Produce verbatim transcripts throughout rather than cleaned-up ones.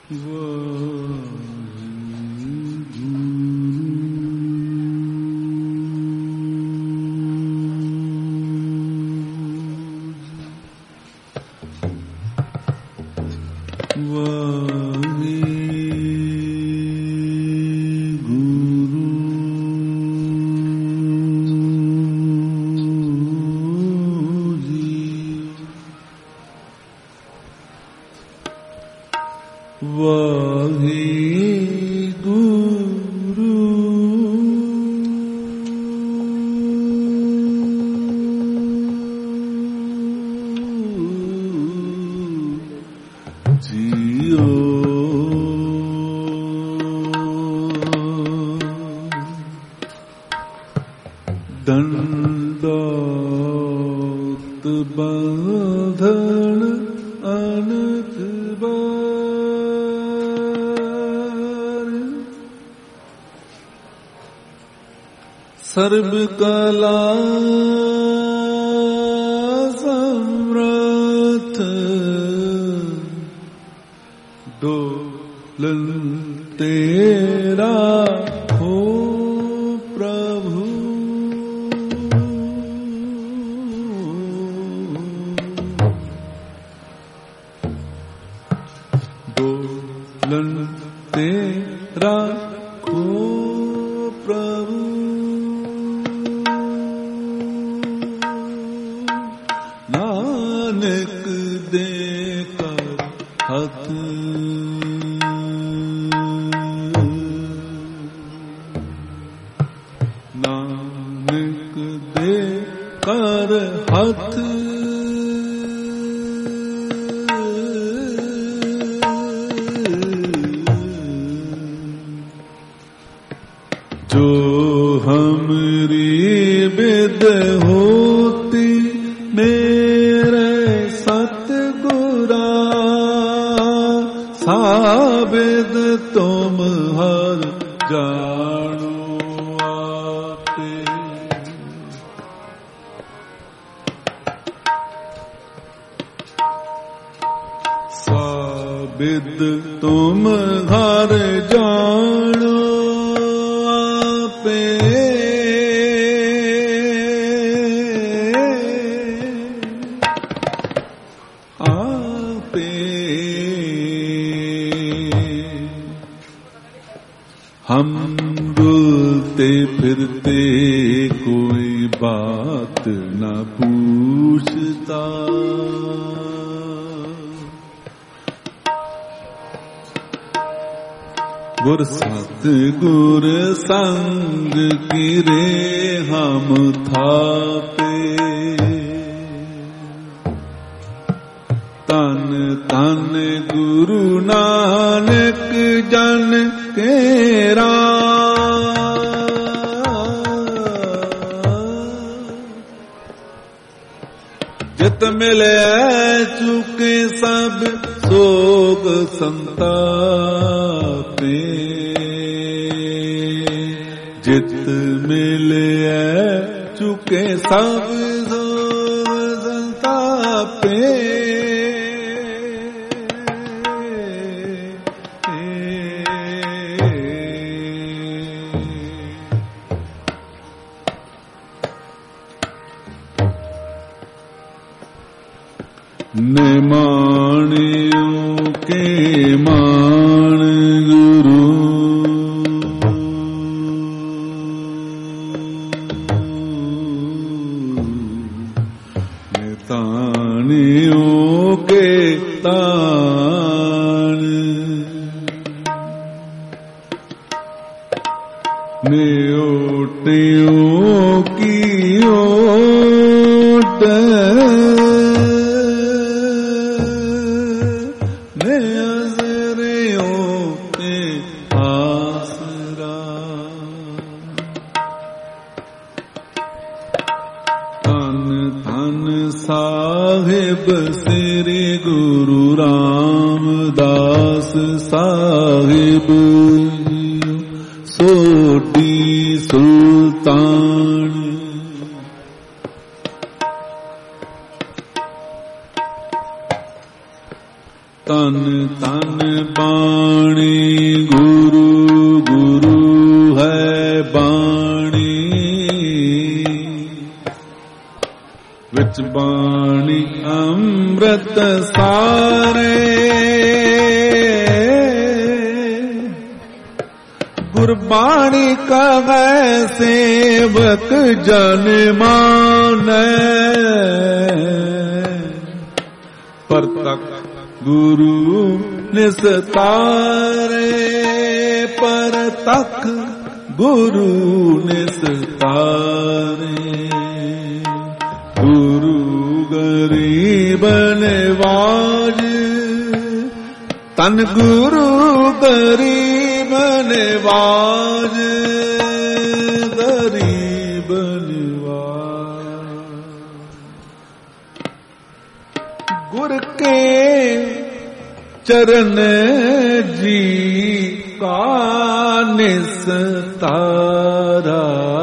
ਸਰਬ ਕਲਾ ਸਮਰਥ ਡੋਲਨ ਤੇਰਾ ਹੋ ਪ੍ਰਭੂ। ਡੋਲਨ ਤੇਰਾ ਹੋ ਪ੍ਰਭੂ। ਨਾਨਕ ਦੇ ਕਰ ਹੱਥ ਨਾਨਕ ਦੇ ਕਰ ਹੱਥ ਜੋ ਹਮਰੀ ਬਿਦ ਹੋਤੀ ਮੇਰੇ ਸਤਿਗੁਰਾ ਸਾਬਿਦ ਤੁਮ ਹਰ ਜਾਣੋ ਆਪੇ। ਸਾਬਿਦ ਤੁਮ ਹਰ ਜਾਣੋ ਆਪੇ। हम बोलते फिरते कोई बात न पूछता, गुर सतगुर संग गिरे हम थापे। तन तन गुरु नानक जन केरा, जित मिले चुके सब सोग संतापे। जित मिले चुके सब सोग संतापे। निमाणियों के मान गुरु, नितानियों के तान, नियोटियों की ओट, साहिब श्री गुरु रामदास साहिब सोडी सुल्तान। ਤਨ ਤਨ ਬਾਣੀ ਗੁਰੂ ਗੁਰੂ ਹੈ ਬਾਣੀ ਵਿੱਚ ਬਾਣੀ ਅੰਮ੍ਰਿਤ ਸਾਰੇ ਗੁਰਬਾਣੀ ਕਹੈ ਸੇਵਕ ਜਨ ਮਾਨੈ ਪਰਤਕ ਗੁਰੂ ਨਿਸਤਾਰੇ ਪਰਤਕ ਗੁਰੂ ਨਿਸਤਾਰੇ ਗੁਰੂ ਗਰੀਬ ਨਿਵਾਜ ਤਨ ਗੁਰੂ ਗਰੀਬ ਨਿਵਾਜ ਗਰੀਬ ਨਿਵਾਜ ਗੁਰ ਕੇ ਚਰਨ ਜੀ ਕਾ ਨਿਸਤਾਰਾ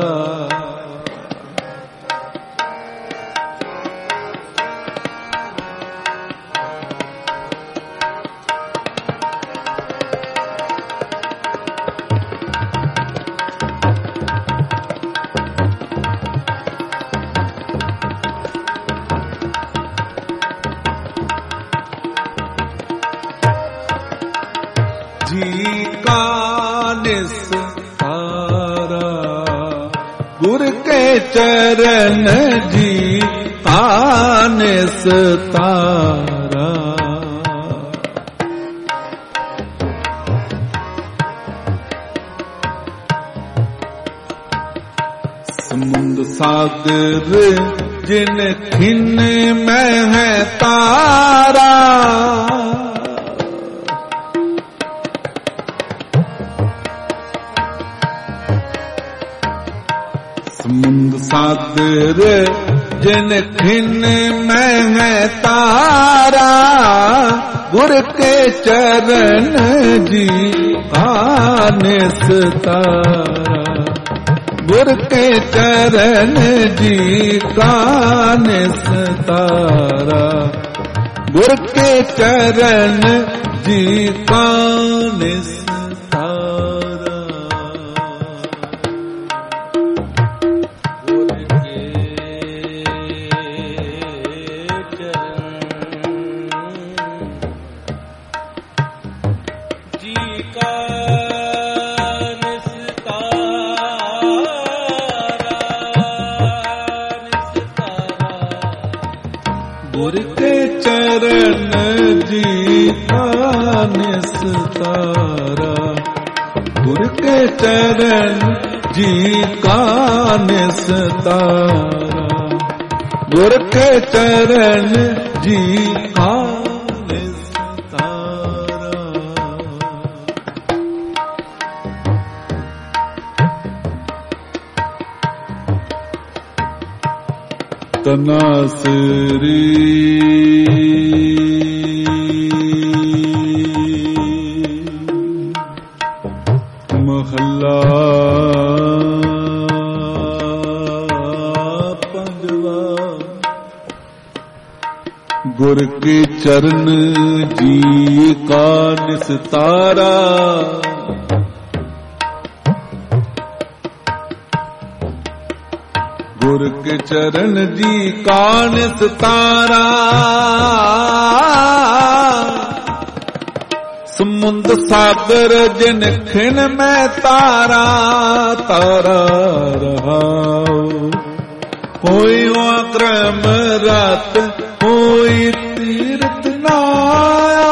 ਜੀ ਕਾ ਨਿਸਤਾਰਾ ਗੁਰ ਕੇ ਚਰਨ ਜੀ ਕਾ ਨਿਸਤਾਰਾ ਸਮੁੰਦ ਸਾਗਰ ਜਿਨ ਖਿਨ ਮੈਂ ਹੈ ਤਾਰਾ ਸਮੁੰਦ ਸਾਗਰ ਜਿਨ ਖਿਨ ਮੈਂ ਹੈ ਤਾਰਾ ਗੁਰ ਕੇ ਚਰਨ ਜੀ ਕਾ ਨਿਸਤਾਰਾ ਗੁਰ ਕੇ ਚਰਨ ਜੀ ਕਾ ਨਿਸਤਾਰਾ ਗੁਰ ਕੇ ਚਰਨ ਜੀ ਕਾ ਨਿਸਤਾਰਾ ਗੁਰ ਕੇ ਚਰਨ ਜੀ ਕਾ ਗੁਰ ਕੇ ਚਰਨ ਜੀ ਕਾ ਨਿਸਤਾਰਾ ਗੁਰ ਕੇ ਚਰਨ ਜੀ ਕਾ ਨਿਸਤਾਰਾ ਗੁਰ ਕੇ ਚਰਨ ਜੀ ਕਾ ਨਿਸਤਾਰਾ ਤਨਾਸਰੀ ਮਹੱਲਾ ਪੰਜਵਾ ਗੁਰ ਕੇ ਚਰਨ ਜੀ ਕਾ ਨਿਸਤਾਰਾ ਗੁਰ ਕੇ ਚਰਨ ਜੀ ਕਾ ਨਿਸਤਾਰਾ ਸਮੁੰਦ ਸਾਗਰ ਜਿਨ ਖਿਨ ਮੈਂ ਤਾਰਾ ਤਾਰਾ ਰਹਾਉ ਹੋਈ ਅਕਰਮ ਰਾਤ ਹੋਈ ਤੀਰਥ ਨਾਇਆ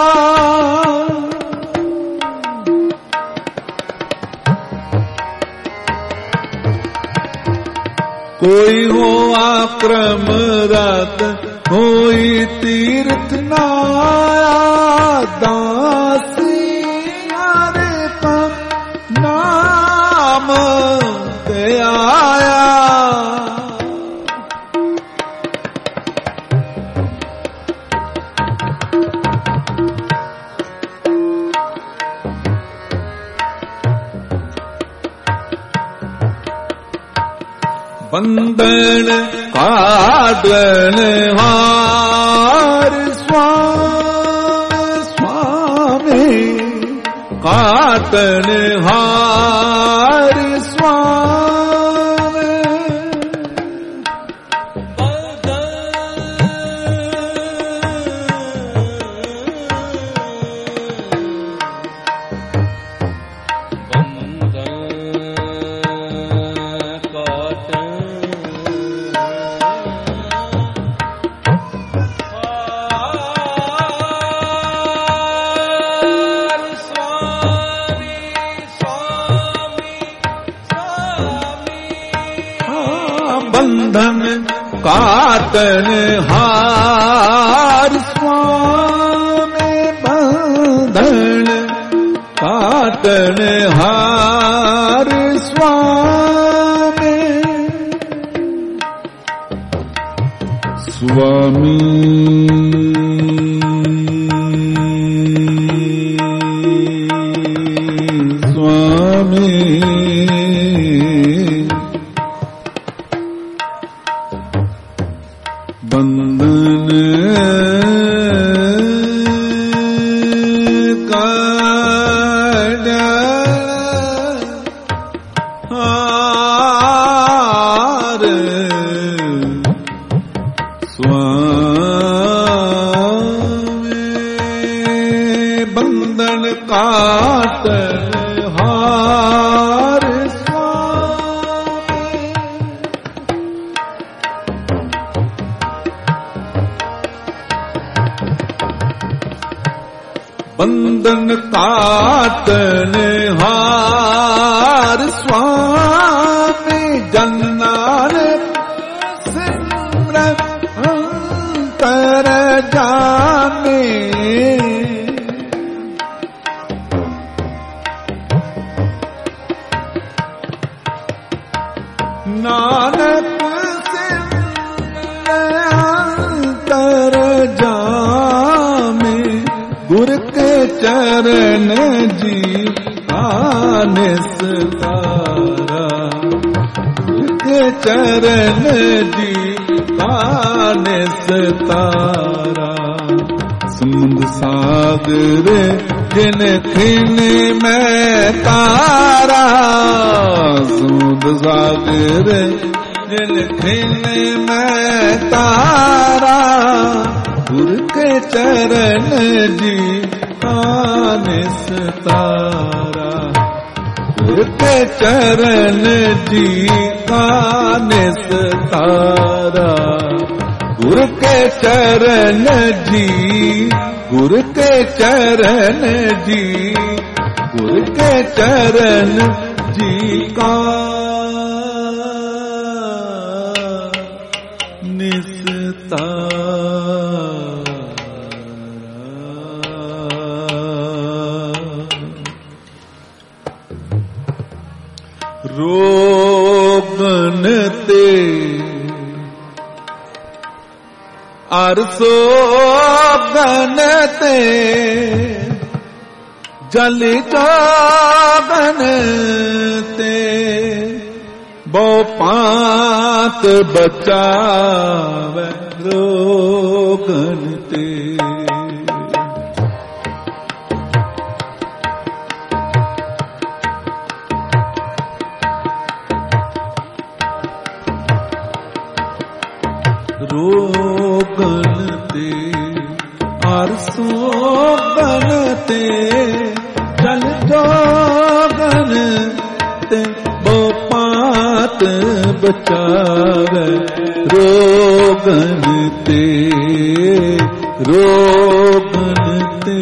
ਕੋਈ ਹੋ ਆਕਰਮ ਰਾਤ ਹੋਈ ਤੀਰਥ ਨਾਇਆ ਦਾਸੀ ਹਰੇ ਕਾ ਨਾਮ ਤੇ ਆਇਆ ਬੰਧਨ ਕਾਢਣ ਹਾਰ ਸਵਾਮੀ काटन हार स्वामी बंधन काटन हार स्वामी बंधन काटन हार स्वामी स्वामी स्वामी बंधन काट हार स्वामी बंधन काट हार बंधन काटन हार स्वामी जन्नान सिमरन अंतर जाने नानक सिमरन अंतर जाने गुर के चरण जी निस्तारा गुर के चरण जी निस्तारा समुद्र सागर जिन खिन में तारा समुद्र सागर जिन खिन में तारा गुर के चरण जी निस्तारा गुर के चरण जी निस्तारा गुर के चरण जी गुर के चरण जी गुर के चरण जी का निस्तारा रोगन ते अरसोगन ते जल जागन ते बहुपात बचावे रोगन ते रोगन ते अरसोगन ते जल जोगन ते बहुपात बचावे रोगन ते रोगन ते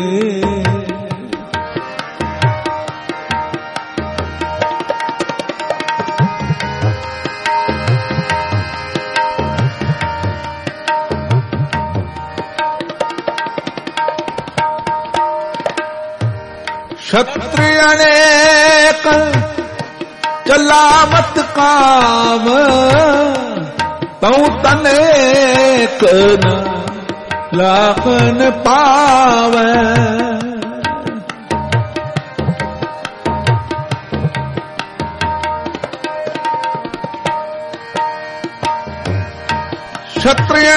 क्षत्रिय अनेक चलावत काम तू तनेक लाखन पावे क्षत्रिय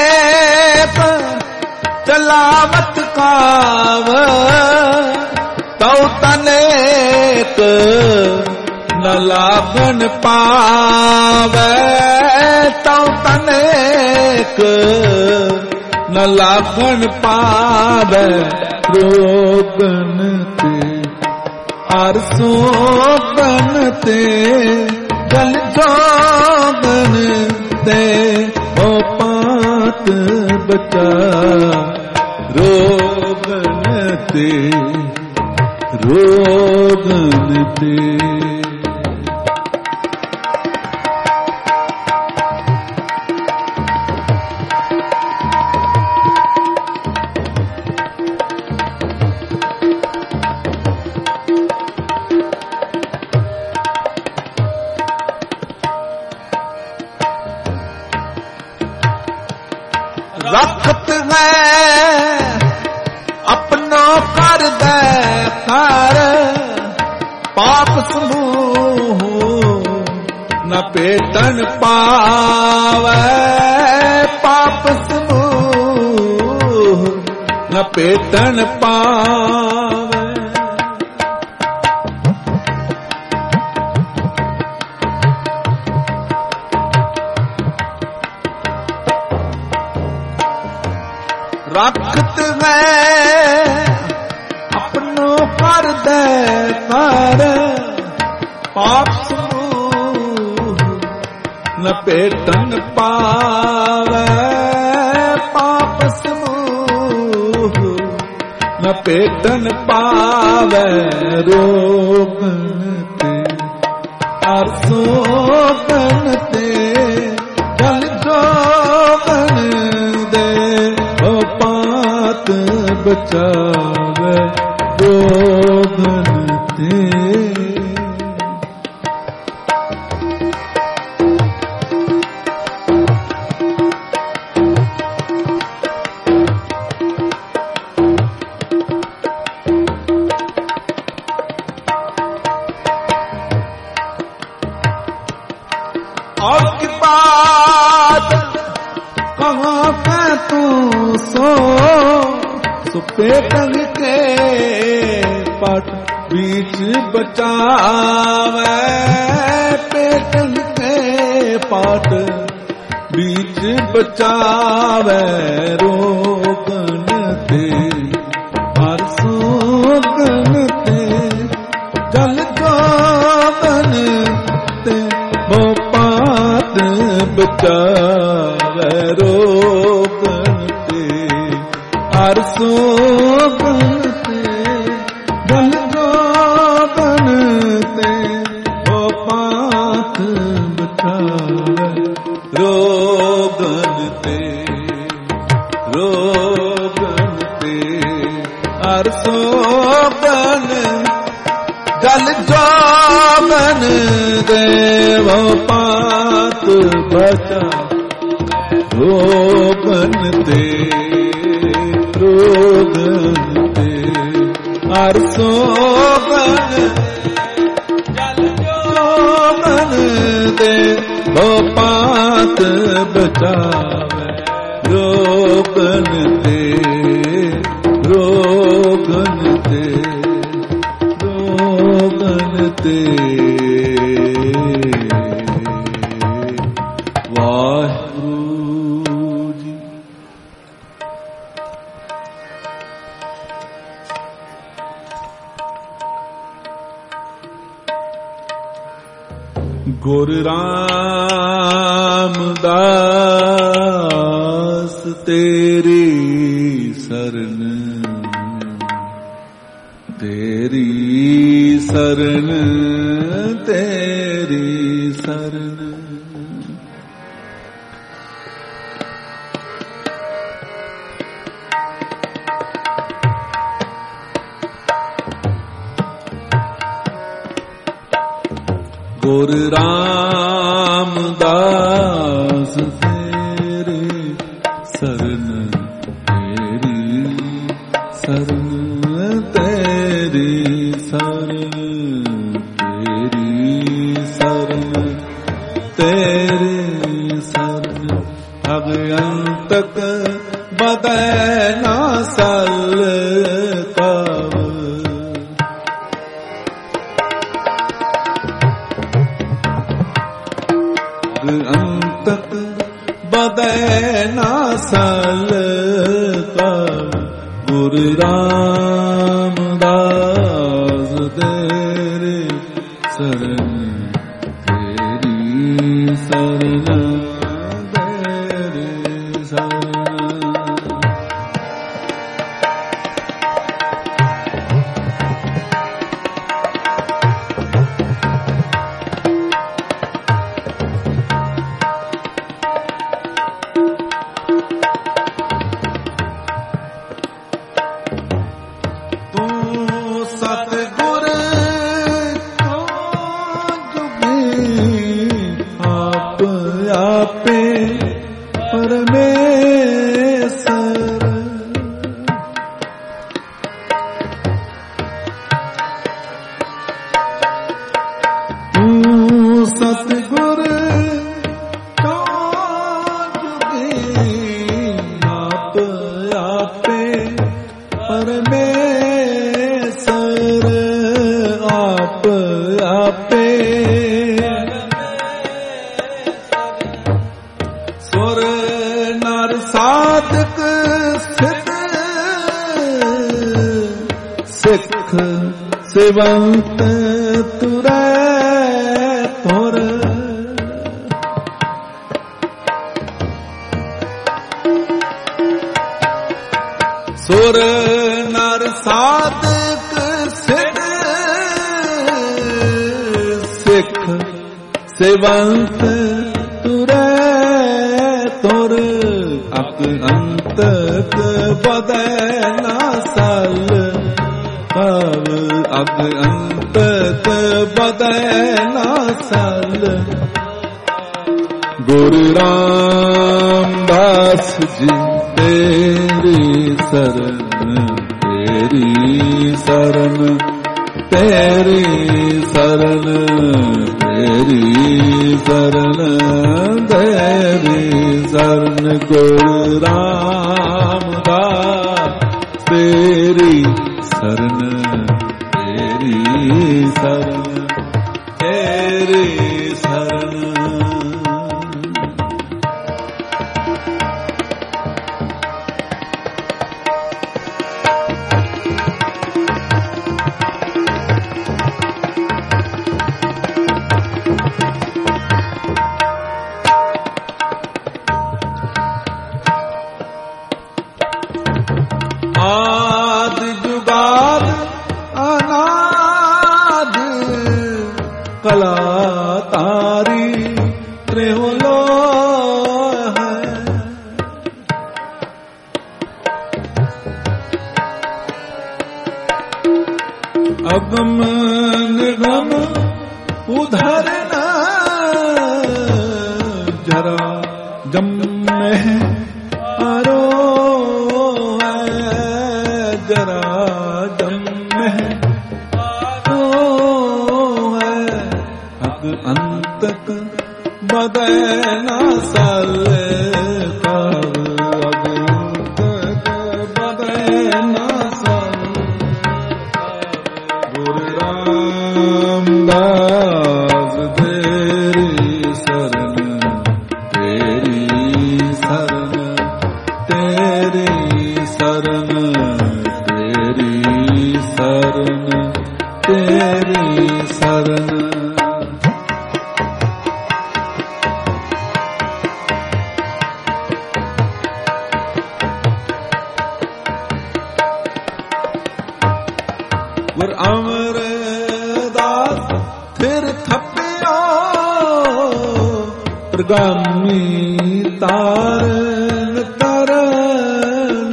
अनेक चलावत काम ਤਉ ਤਨੇਕ ਨ ਲਾਭਨ ਪਾਵੈ ਤਉ ਤਨੇਕ ਨ ਲਾਭਨ ਪਾਵੈ ਰੋਗਨ ਤੇ ਹਰ ਸੋਗਨ ਤੇ ਜਲ ਜੋਗਨ ਤੇ ਹੋ ਪਾਤ ਬਚਾ ਰੋਗਨ ਤੇ ਰੋਗਨ ਤੇ रखत है अपनो कर दे कर पाप समूह न पेटन पावै पाप समूह न पेटन पावै रखत है अपनो कर दे कर पाप समूह न पेटन पावै पाप समूह न पेटन पावै रोगन ते हर सोगन ते जल जोगन दे बचावे रोगन ते और की बात कहाँ का तू सो सुपेटन के पट बीच बचावे पेटन के पट बीच बचावे रोगन ते हर सोगन ते जल जोगन ते वो पात बचावे रोगन ते हर सोगन ते जल जोगन ते वो पात बचावे रोगन ते रोगन ते हर सोगन जल जोगन दे वो पात बचा रोगन ते रोगन ते हर सोगन जल जोगन दे वो पात बचावे रोगन ते रोगन ते रोगन ते गुरु रामदास तेरी शरण तेरी शरण तेरी शरण गुरु रामदास तेरे शरण तेरी शरण तेरी शरण तेरी शरण तेरी शरण अगयंतक बदै ना सल कव ਬਦੈ ਨਾ ਸਲ ਕਬ ਗੁਰ ਰਾਮਦਾਸ ਤੇਰੇ ਸਰਨ ਤੇਰੀ ਸਰਨ ਤੇਰੀ ਸਰਨ। ਸਿਵੰਤ ਤੁਰੈ ਤੁਰ ਸੁਰ ਨਰ ਸਾਧਕ ਸਿਧ ਸਿੱਖ ਸਿਵੰਤ ਤੁਰੈ ਤੁਰ ਅਕ ਅੰਤਕ ਬਦੈ ਨਾ ਸਲ ਕਬ ਅਗ ਅੰਤਕ ਬਦੈ ਨਾ ਸਲ ਗੁਰੂ ਰਾਮਦਾਸ ਜੀ ਤੇਰੀ ਸਰਨ ਤੇਰੀ ਸਰਨ ਤੇਰੀ ਸਰਨ ਤੇਰੀ ਸਰਨ ਤੇਰੀ ਸਰਨ ਗੁਰੂ ਰਾਮਦਾਸ ਤੇਰੀ ਸਰਨ ਤੇਰੀ ਸਰਨ ਤੇਰੀ ਸਰਨ। ਕਲਾ ਤਾਰੀ ਤ੍ਰਿਹੁ ਲੋ ਹੈ ਅਗਮ ਨਿਗਮ ਉਧਰ ਨ ਜਰਾ ਜੰਮੇ ਆਰੋ ਹੈ ਜਰਾ ਜੰਮੇ ਅੰਤਕ ਬਦੈ ਨਾ ਸਲ ਕਬ ਅਗ ਅੰਤਕ ਬਦੈ ਨਾ ਸਲ ਗੁਰੂ ਰਾਮਦਾਸ ਤੇਰੀ ਸਰਨ ਤੇਰੀ ਸਰਨ ਤੇਰੀ ਸਰਨ ਤੇਰੀ ਸਰਨ ਤੇਰੀ ਸਰਨ। ਗੁਰ ਅਮਰਦਾਸ ਫਿਰ ਥੱਪਿਓ ਪ੍ਰਗਾਮੀ ਤਾਰਨ ਤਰਨ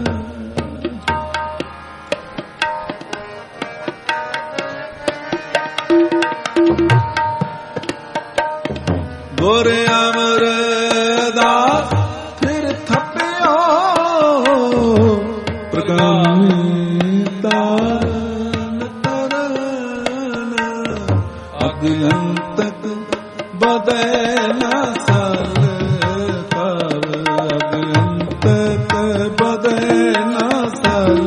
ਗੁਰ ਅਮਰਦਾਸ ਫਿਰ ਥੱਪਿਓ ਪ੍ਰਗਾਮੀ ਅੰਤਕ ਬਦੈ ਨਾ ਸਲ ਕਬ ਅਗ ਅੰਤਕ ਬਦੈ ਨਾ ਸਲ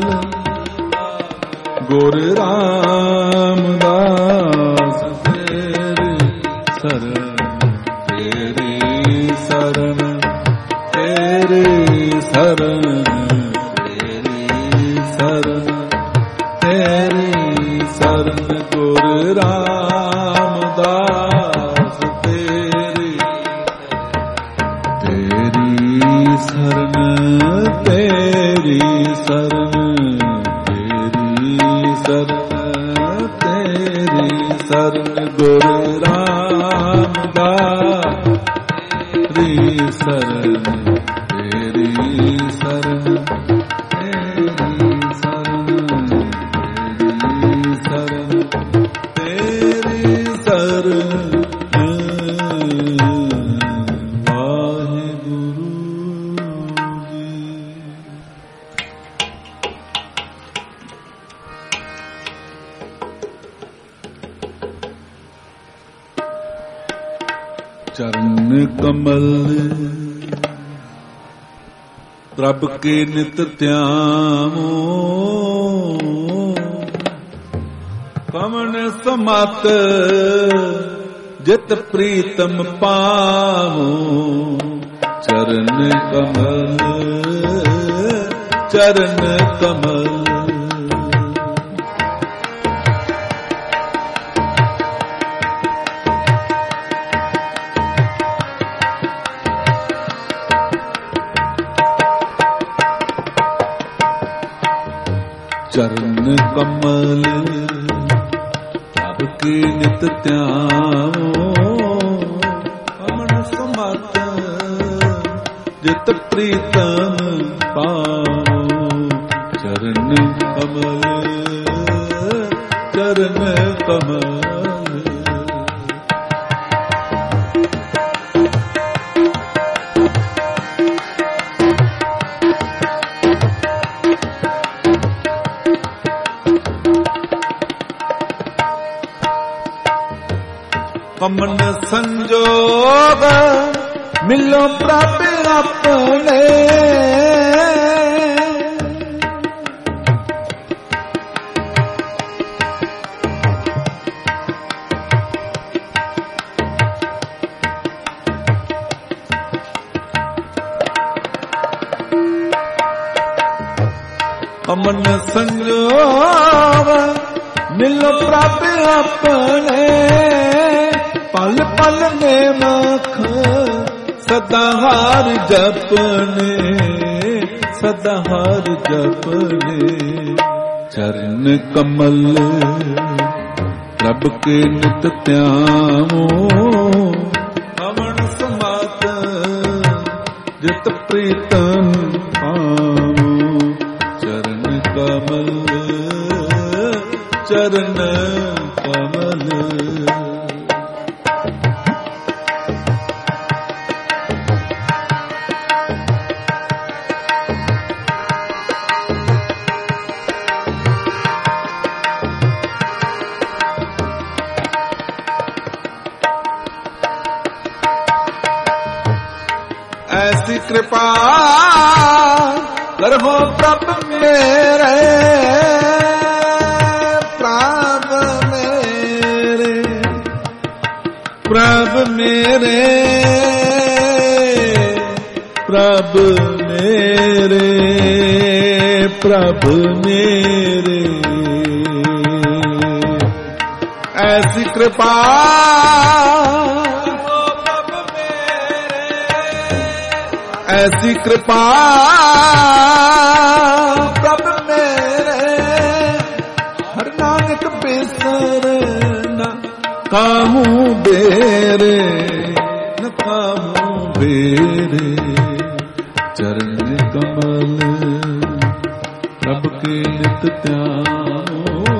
ਗੁਰ ਰਾਮਦਾਸ ਤੇਰੀ ਸਰਨ ਤੇਰੀ ਸਰਨ ਤੇਰੀ ਸਰਨ ਗੁਰ ਰਾਮਦਾਸ ਤੇਰੀ ਤੇਰੀ ਸਰਨ ਤੇਰੀ ਸਰਨ ਤੇਰੀ ਸਰਨ ਤੇਰੀ ਸਰਨ ਗੁਰ ਰਾਮਦਾਸ ਤੇਰੀ ਸਰਨ ਤੇਰੀ ਸਰਨ ਚਰਨ ਕਮਲ ਪ੍ਰਭ ਕੇ ਨਿਤ ਧਿਆਵੋ ਕਮਨ ਸਮਤ ਜਿਤ ਪ੍ਰੀਤਮ ਪਾਵੋ ਚਰਨ ਕਮਲ ਚਰਨ ਕਮਲ ਚਰਨ ਕਮਲ ਪ੍ਰਭ ਕੀ ਨਿਤ ਧਿਆਵੋ ਅਮਨ ਸਮਤ ਜਿਤ ਪ੍ਰੀਤਮ ਪਾਵੋ ਚਰਨ ਕਮਲ ਚਰਨ ਕਮਲ ਅਮਨ ਸੰਜੋਗ ਮਿਲੋ ਪ੍ਰਭ ਆਪਣੇ ਅਮਨ ਸੰਜੋਗ ਮਿਲੋ ਪ੍ਰਭ ਆਪਣੇ ਪਲ ਪਲ ਨੇ ਮਖ ਸਦਾ ਹਰ ਜਪਨੇ ਸਦਾ ਹਰ ਜਪਨੇ ਚਰਨ ਕਮਲ ਪ੍ਰਭ ਕੇ ਨਿਤ ਧਿਆਵੋ ਅਮਨ ਸਮਤ ਜਿਤ ਪ੍ਰੀਤਮ ਪਾਵੋ ਚਰਨ ਕਮਲ ਚਰਨ ਕਮਲ ऐसी कृपा करहो प्रभ मेरे प्रभ मेरे प्रभ मेरे प्रभ मेरे प्रभ मेरे ऐसी कृपा ऐसी कृपा प्रभ मेरे हर नानक बिसर न काहू बेरे न काहू बेरे चरण कमल प्रभ के नित ध्यानो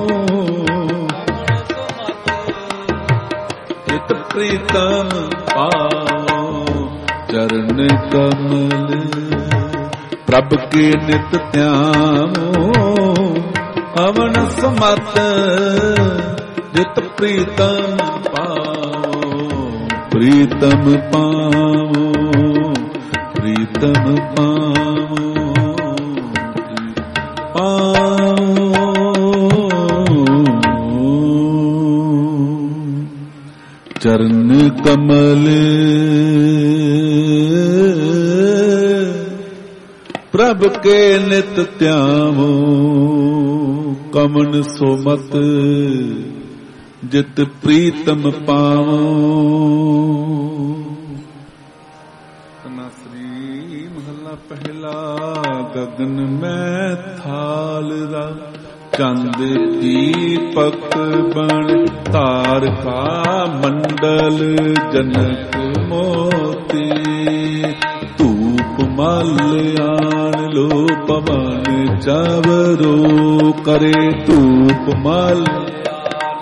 चित प्रीतम पाओ चरण कमल प्रभ के नित ध्यानो अवन समत जित प्रीतम पाओ प्रीतम पाओ प्रीतम पाओ चरण कमल प्रभ प्रभ के नित त्यावो, कमन सोमत जित प्रीतम पावो। तनाश्री महला पहला, गगन में थाल रा, चंद दीपक बन तारका मंडल जनक मोती। धूप माल्यान लो पवन चवरो, करे धूप माल्यान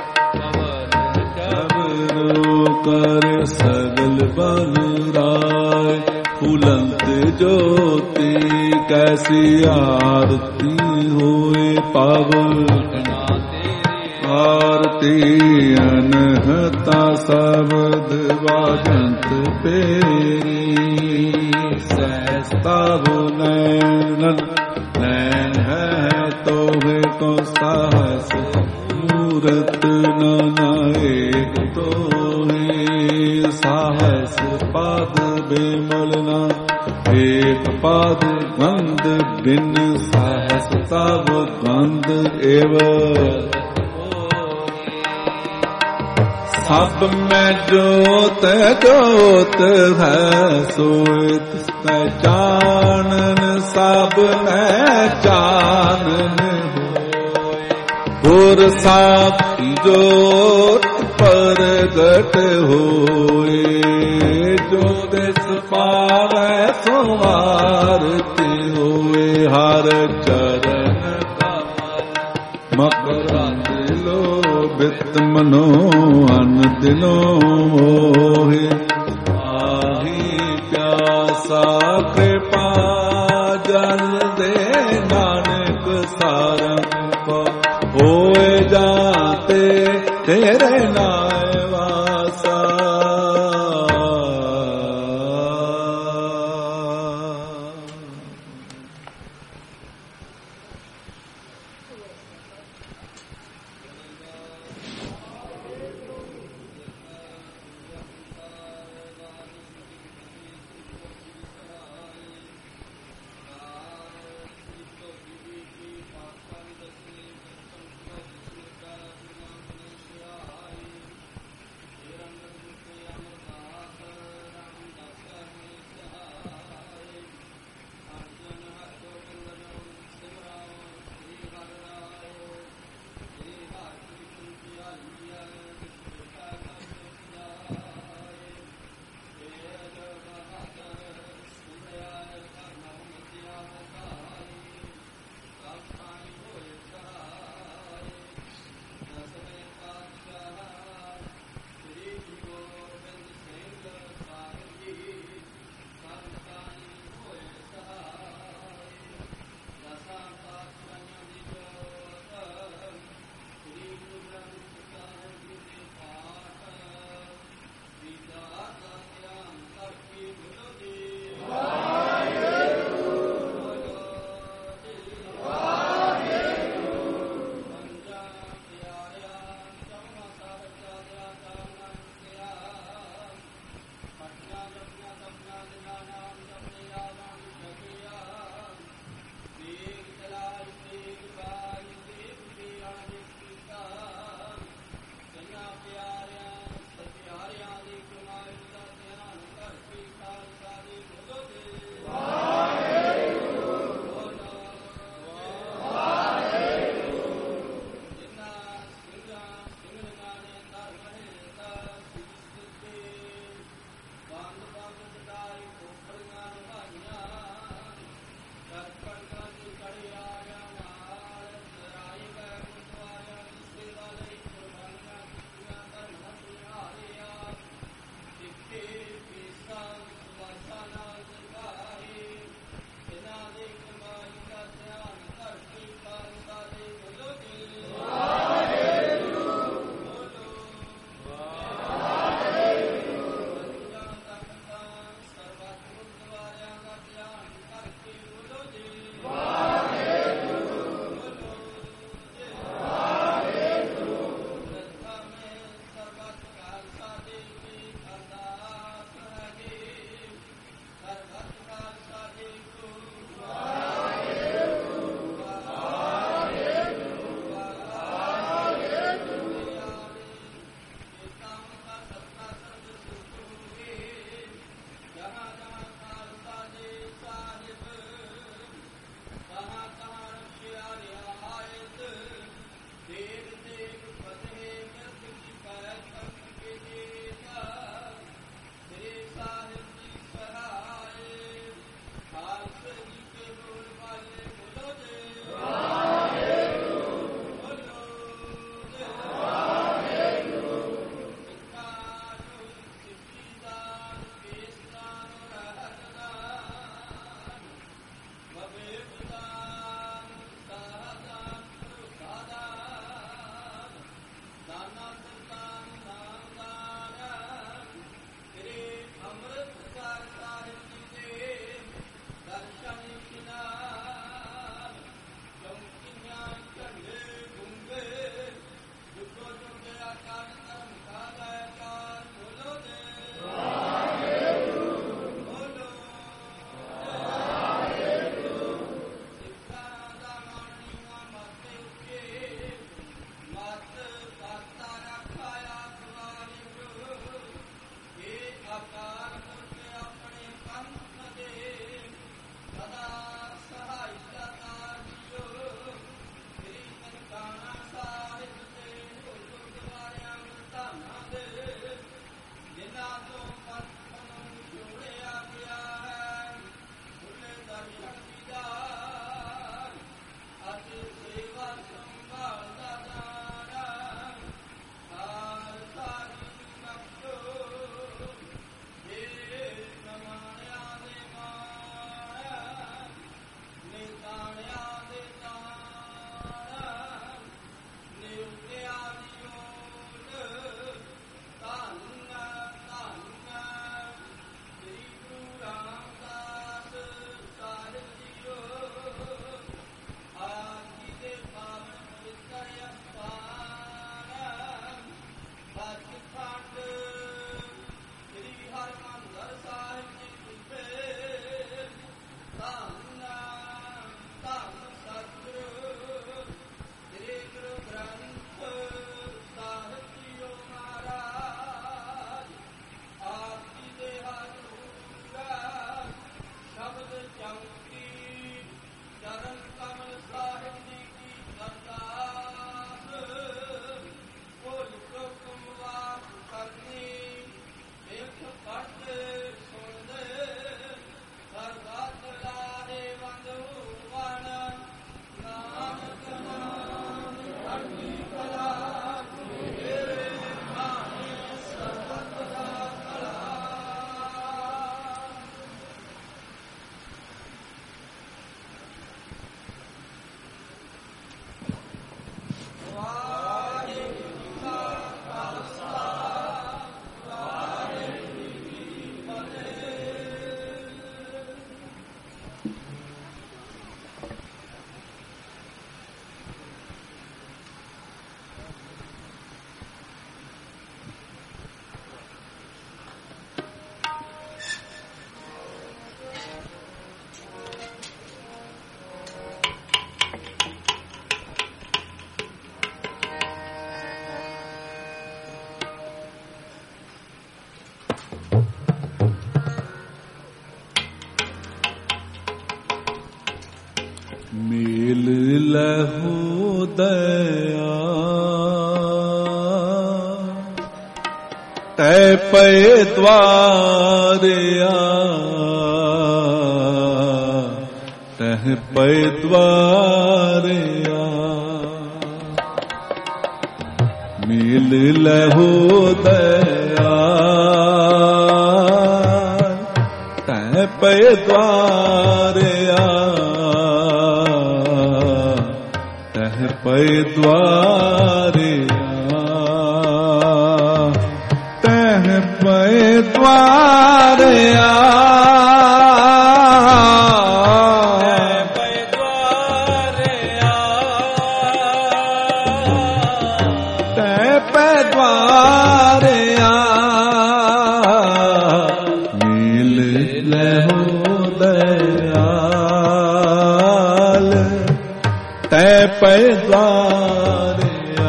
चवरो, करे सगल बन राय। फूलंत ज्योति कैसी आरती होए पावन, आरती अनहता शब्द बाजंत पेरी। सहस्ता नैन नैन है तोहे को साहस, मूरत नाना एक तोहे। साहस पाद बेमलना, एक पाद गंध बिन। साहस तब गंध एव, सब में जोत जोत है सोत। चानन सब में चानन हो, और साखी जोत प्रगट होए। जो दिस पावै सो आरती होए। हर चरण मकरंद लोभित मनो, अन दिनो मोहे। आही प्यासा कृपा जल दे, नानक सारंग होए जाते तेरे नाय वासा। ਲਹੂ ਦਇਆ ਤੈ ਪਏ ਦਵਾਰਿਆ ਤਹਿ ਪਏ ਦਵਾਰਿਆ ਮਿਲ ਲਹੂ ਦਇਆ ਤੈ ਪਏ ਦਵਾਰਿਆ ਤਹਿ ਪਏ ਦਵਾਰਿਆ ਤਹਿ ਪਏ ਦਵਾਰਿਆ ਪੈ ਦਵਾਰਿਆ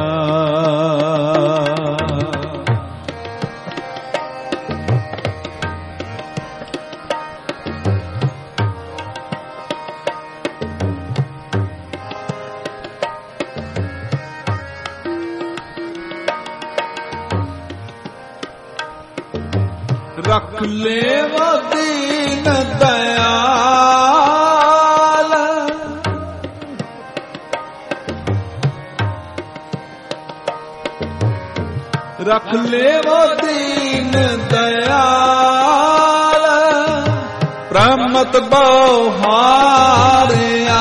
ਰਖ ਲੇਵਾ ਦੀਨ ਦਇਆ ਰਖ ਲੇਵੋ ਦੀਨ ਦਇਆਲ ਪ੍ਰਮਤ ਬਹੁ ਹਾਰਿਆ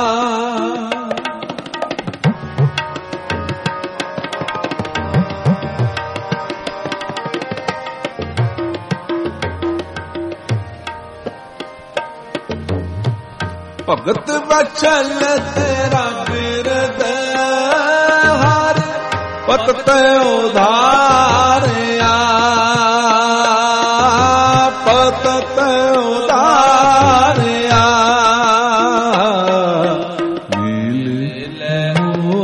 ਭਗਤ ਵਚਨ ਤੇਰਾ ਬਿਰਦ ਹਰਿ ਪਤ ਤੈ ਉਧਾਰਿਆ ਪਤ ਤੈ ਉਧਾਰਿਆ ਮਿਲ ਲਹੂ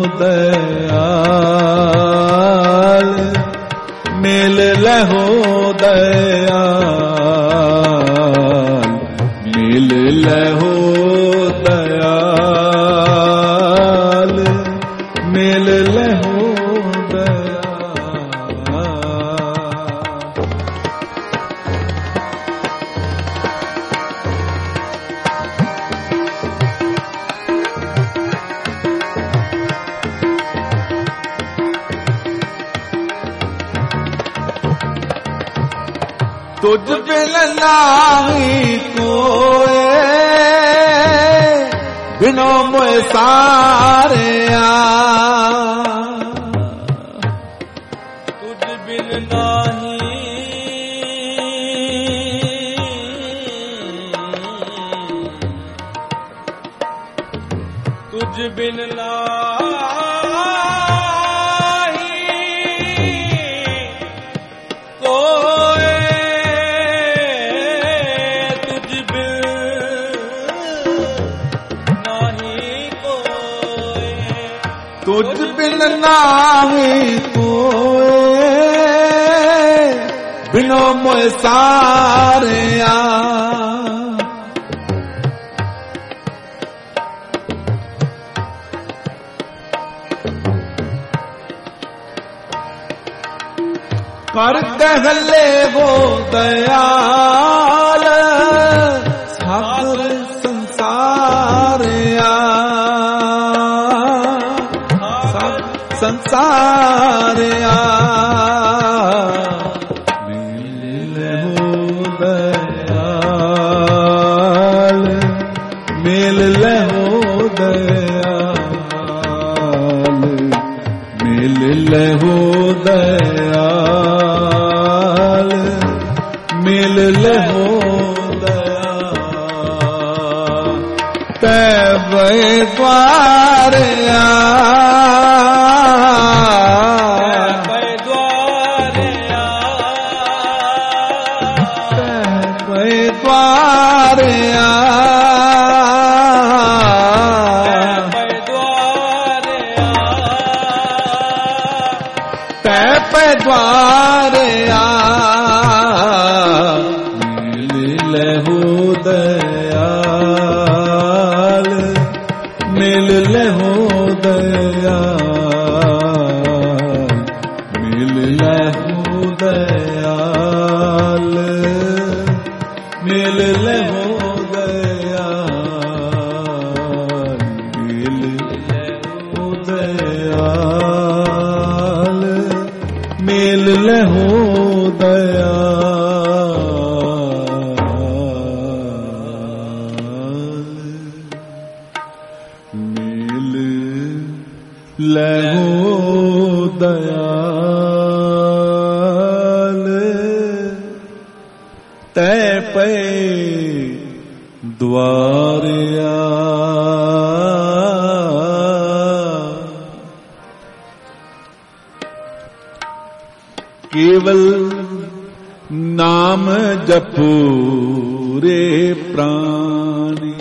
ਦਇਆਲ ਮਿਲ ਲਹੂ ਦਇਆਲ ਮਿਲ ਲਹੂ ਦਇਆਲ ਮਿਲ ਲਹੂ ਤੁਝ ਬਿਨ ਨਾਹੀ ਕੋਏ ਬਿਨੋ ਮੋਇ ਸਾਰਿਆ ਤੁਝ ਬਿਨ ਨਾਹੀ ਤੁਝ ਬਿਨ ਨਾਹੀ ਕੋਏ ਤੁਝ ਬਿਨ ਨਾਹੀ ਕੋਏ ਬਿਨੋ ਮੋਇ ਸਾਰਿਆ ਕਰ ਕਹਿਲੇ ਹੋ ਦਇਆਲ ਸਾਗਰ ਸੰਸਾਰਿਆ ਸੰਸਾਰਿਆ ਮਿਲ ਲਹੂ ਦਇਆਲ ਮਿਲ ਲਹੂ ਦਇਆਲ ਮਿਲ ਲਹੂ ਦਇਆਲ ਮਿਲ ਲਹੂ ਦਇਆਲ ਤੈ ਬੈ ਦਵਾਰਿਆ ਦਵਾਰਿਆ ਮਿਲ ਲਹੂ ਦਇਆਲ ਮਿਲ ਲਹੂ हो दयाल, मिल ले हो दयाल, मिल ले हो दयाल, मिल ले हो दयाल, मिल ले हो लहो दयाल, तै पे द्वारिया केवल नाम जपो रे प्राणी,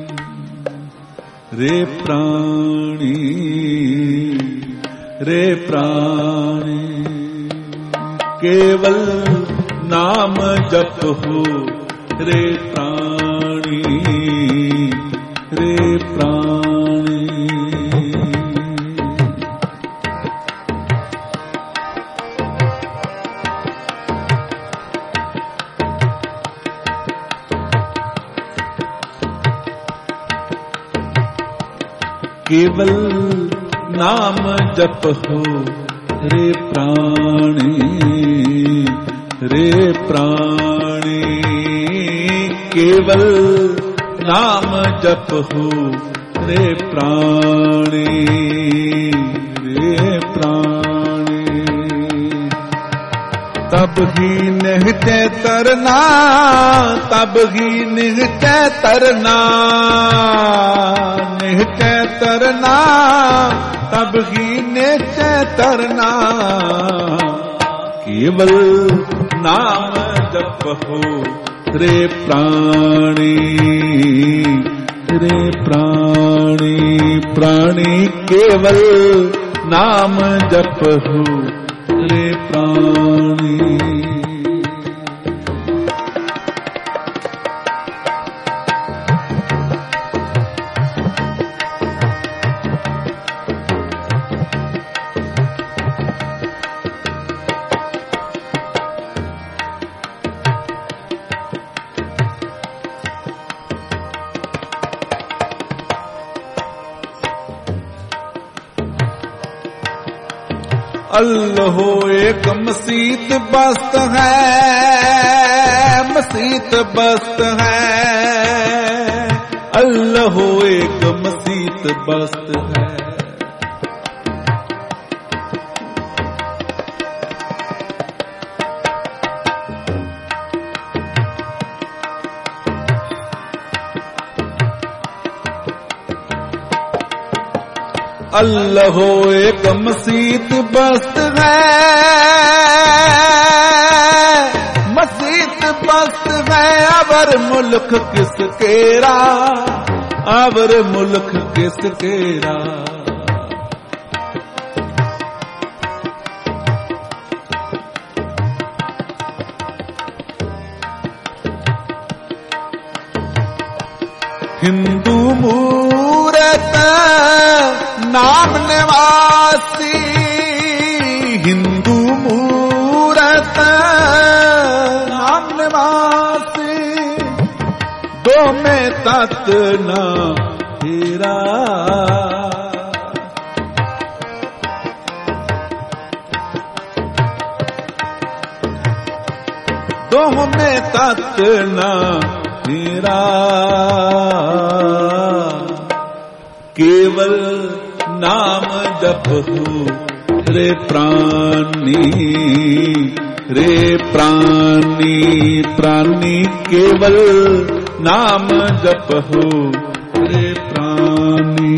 रे प्राणी, रे प्राणी, केवल नाम जपो रे प्राणी, रे प्राणी। केवल नाम जपो रे प्राणी, रे प्राणी, केवल नाम जपो रे प्राणी, रे प्राणी। तब ही निहते तरना, तब ही निहते तरना, निहते तरना, तब ही निहते तरना। केवल नाम जपो रे प्राणी, रे प्राणी, प्राणी, केवल नाम जपो रे प्राणी। अल्लाह एक मसीत बस्त है, मसीत बस्त है, अल्लाह एक मसीत बस्त है। अल्लाह एक मसीत बस्त है, मसीत बस्त है, अवर मुल्क किस केरा, अवर मुल्क किस केरा। हिंदू मूरत नाम निवासी, हिंदू मूरत नाम निवासी, दो में तत् न हेरा। दो में तत् न हेरा, केवल नाम जपो रे प्राणी, रे प्राणी, प्राणी, केवल नाम जपो रे प्राणी।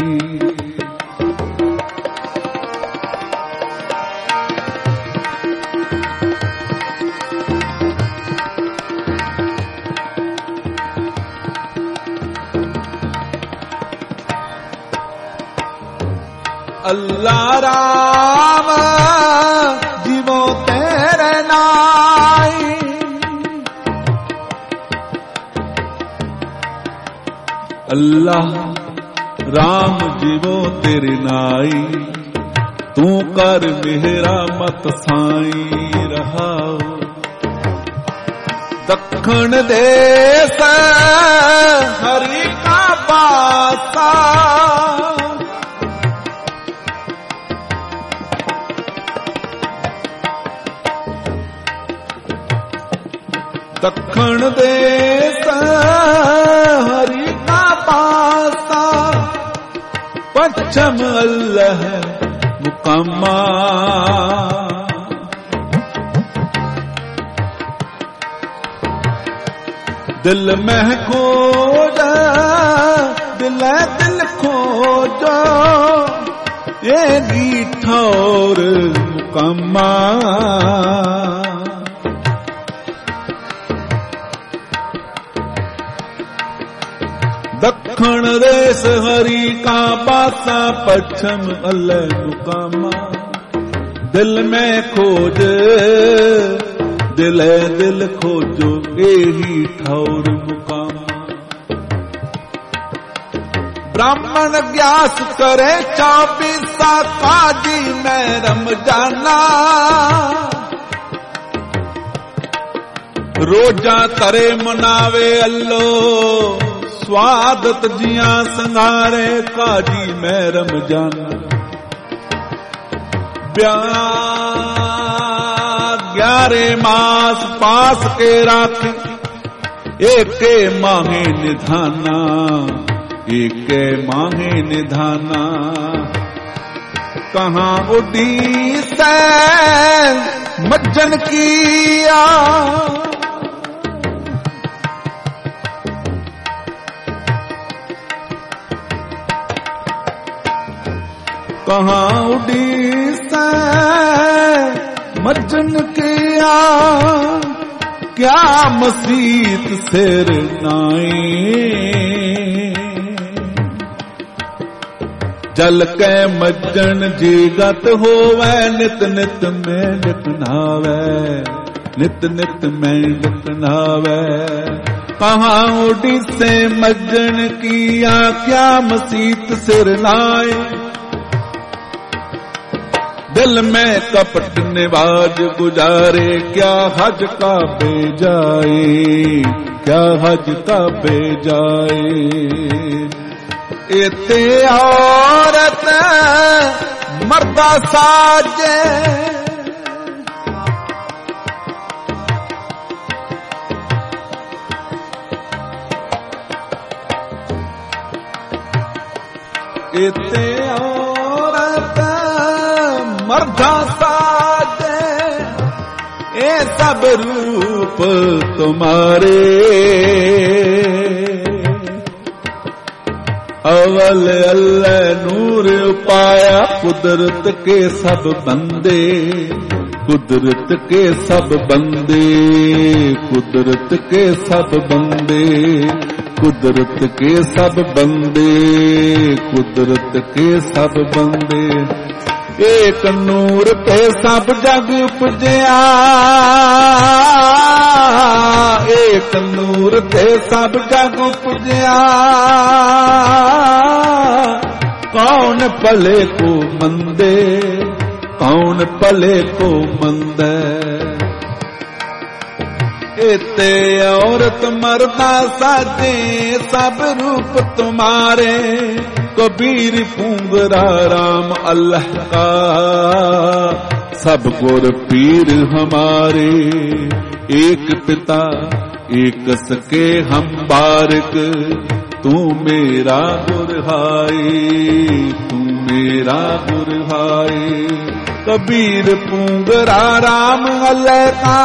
अल्लाह राम जीवो तेरे नाई, अल्लाह राम जीवो तेरे नाई, तू कर मेरा मत साई रहाओ। दक्षिण देश हरि का पासा, दक्षिण देश हरि का पासा, पश्चिम अल्लाह मुकामा। दिल में खोजा दिल दिल खोजो, ये गीठा और मुकामा। दक्षिण देश हरि का पासा, पश्चिम अल्लाह मुकामा। दिल में खोज दिल दिल खोजो, यही ठौर मुकामा। ब्राह्मण व्यास करे चौबीसा, काजी में रमजाना। रोजा करे मनावे अल्लो, स्वादत जिया संघारे, काजी में रमजाना। ग्यारह मास पास के राख, एक माहे निधाना, एक माहे निधाना। कहाँ उड़ी सैन मज्जन किया, कहाँ उड़ी सैन मज्जन किया। क्या मसीत सिर नाई, जल के मज्जन जीगत होवे, नित नित में लिखनावे, नित नित में लिखनावे। कहाँ उड़ी से मज्जन किया, क्या मसीत सिर नाई। दिल में कपट निवाज गुजारे, क्या हज का बेजाए, क्या हज का बेजाए। इते औरत मर्दा साजे, इते औरत मर्दा साजे, ए सब रूप तुम्हारे। अवल अल्लाह नूर पाया, कुदरत के सब बंदे, कुदरत के सब बंदे, कुदरत के सब बंदे, कुदरत के सब बंदे, कुदरत के सब बंदे। एक नूर पे सब जग उपजया, एक नूर पे सब जग उपजया। कौन पले को मंदे, कौन पले को मंदे। इते औरत मर्दा साजे, सब रूप तुम्हारे। कबीर पूंगरा राम अल्लाह का, सब गुर पीर हमारे। एक पिता एक सके हम बारिक, तू मेरा गुरहाई, तू मेरा गुरहाई। कबीर पूंगरा राम अल्लाह का,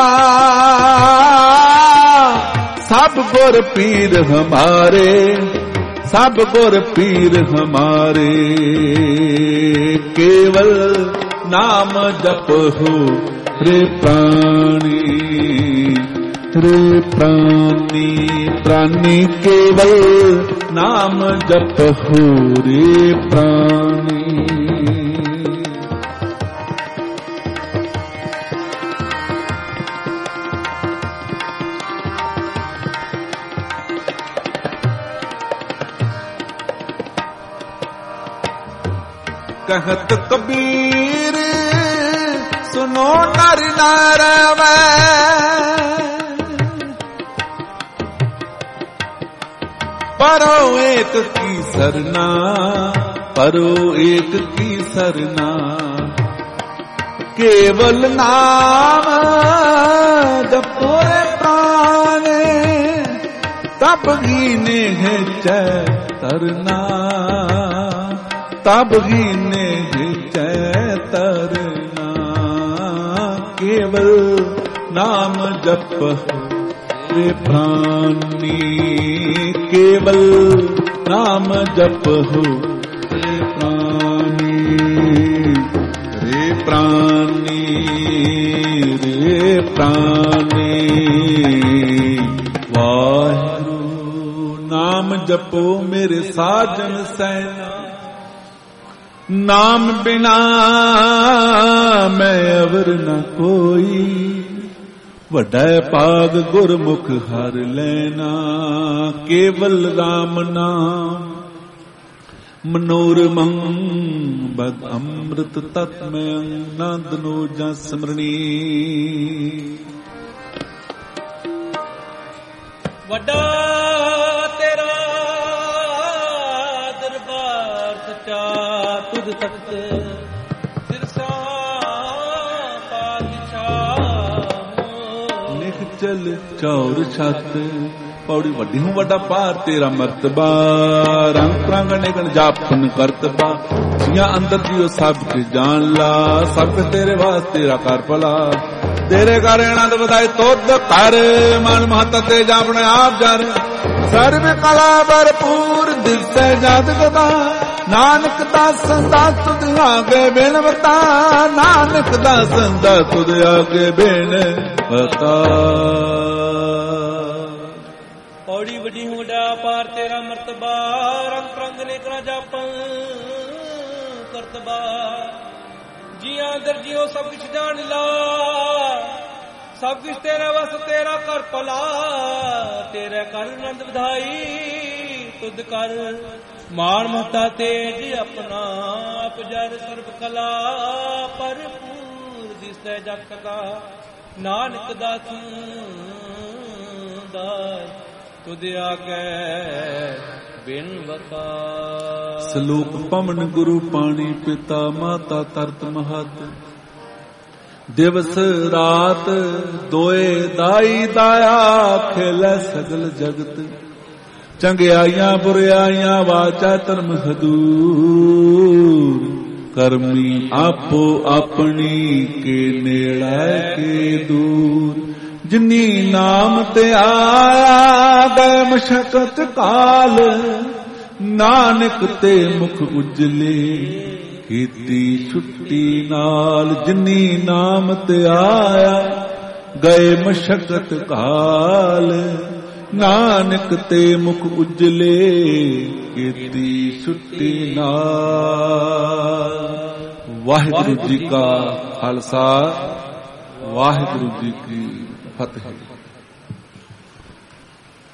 सब गुर पीर हमारे, सब गुर पीर हमारे। केवल नाम जपो रे प्राणी, रे प्राणी प्राणी। केवल नाम जपो रे प्राणी। कहत कबीर सुनो नर नार परो एक की सरना, परो एक की सरना, केवल नाम जपो रे प्राण, तब हीने है चैतरना, तब हीने है चैतरना, केवल नाम जप रे प्राणी, केवल नाम जप हो रे प्राणी, रे प्राणी, रे प्राणी। वाहिगुरु नाम जपो मेरे साजन सैना, नाम बिना मैं अवर न कोई, वड्डा भाग गुरमुख हर लेना, केवल राम नाम मनोरमं बद अमृत तत्मय आनंद नो जा स्मरणी। वड्डा तेरा दरबार सच्चा, तुझ तख्त सिरसा चल चौर छत पौड़ी वड्डी हूँ वड्डा पार तेरा मर्तबा, रंग प्रांगण गण जापन करतबा, जिया अंदर जियो सब के जान ला, सब तेरे वास्ते तेरा कर भला, तेरे कर आनंद बधाई तुद कर, मन महता ते जापने आप जर, सर्व कला भरपूर दिसै जद गदा, नानक दास संदा तुद आगे बेनवता, नानक दास संदा तुद आगे बेनवता। पौड़ी वड्डी होड़ा पार तेरा मर्तबा, रंग रंग ने करा जापन करतबा, जिया अंदर जियो सब कुछ जान ला, सब कुछ तेरा बस तेरा कर भला, तेरे कर आनंद बधाई तुद कर, मान महता तेज अपना आप जर, सर्व कला भरपूर दिसै जग का, नानक दास दास तुद आगे बिनवता। सलोक पवन गुरु पाणी पिता माता तरत महत, दिवस रात दोए दाई दाया, खेलै सगल जगत, चंगियाइयां बुरियाइयां वाचा धर्म हदूर, करमी आपो अपनी के नेड़ा के दूर, जिनी नाम ते आया गए मशक्कत काल, नानक ते मुख उजले कीती छुट्टी नाल, जिनी नाम ते आया गए मशक्कत काल, नानक ते मुख उजले कीती छुट्टी नाल। वाहिगुरु जी का खालसा, वाहिगुरु जी की फतेह।